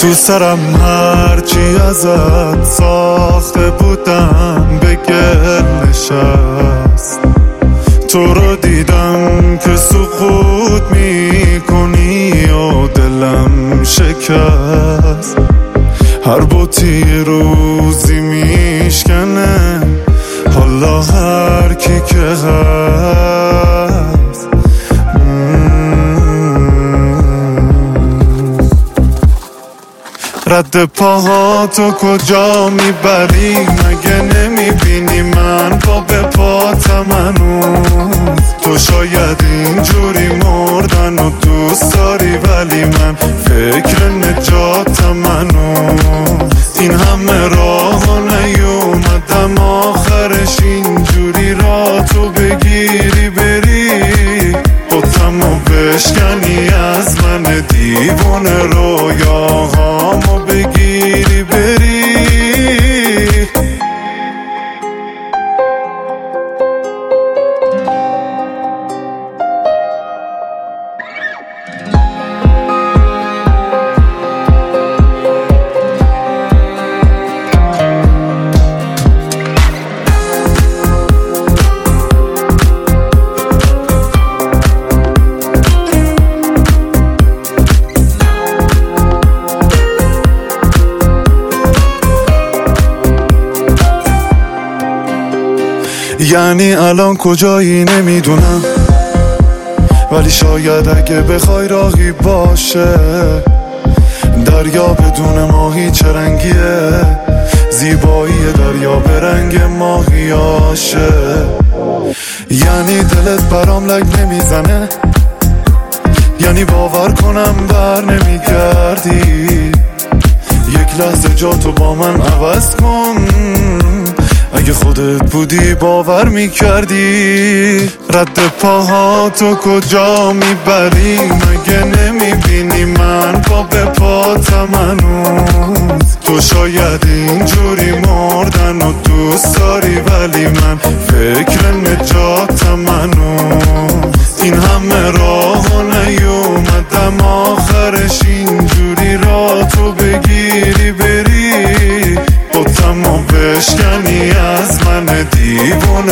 تو سرم هرچی ازت ساخته بودم به گل نشست. تو رو دیدم که سقوط میکنی و دلم شکست. هر بوتی روزی میشکنه حالا هر کی که هست. رد پاهاتو کجا میبری؟ مگه نمیبینی من پا به پاتم هنوز؟ تو شاید اینجوری مردن و دوست داری ولی من فکر نجاتم هنوز. این همه راه و نیومدم آخرش اینجوری را تو بگیری بری بطمو بشکنی از من دیوونه رویاهامو بگیری بری. یعنی الان کجایی نمیدونم، ولی شاید اگه بخوای راهی باشه. دریا بدون ماهی چه رنگیه؟ زیبایی دریا به رنگ ماهیاشه. یعنی دلت برام لگ نمیزنه؟ یعنی باور کنم بر نمیگردی؟ یک لحظه جاتو با من عوض کن، اگه خودت بودی باور میکردی. رد پاهاتو کجا میبری؟ مگه نمیبینی من پا به پاتم هنوز؟ تو شاید اینجوری مردن و دوست داری ولی من فکر نجاتم هنوز. این همه راه و نیومدم آخرش اینجوری را تو بگیری بری بطمو بشکنی از من دیوونه